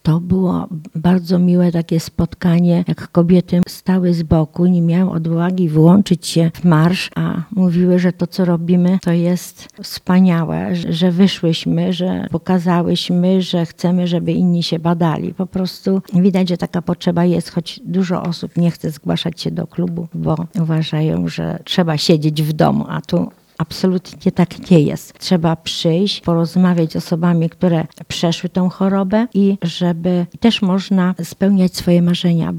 To było bardzo miłe takie spotkanie, jak kobiety stały z boku, nie miały odwagi włączyć się w marsz, a mówiły, że to, co robimy, to jest wspaniałe, że wyszłyśmy, że pokazałyśmy, że chcemy, żeby inni się badali. Po prostu widać, że taka potrzeba jest, choć dużo osób nie chce zgłaszać się do klubu, bo uważają, że trzeba siedzieć w domu, a tu absolutnie tak nie jest. Trzeba przyjść, porozmawiać z osobami, które przeszły tą chorobę i żeby też można spełniać swoje marzenia.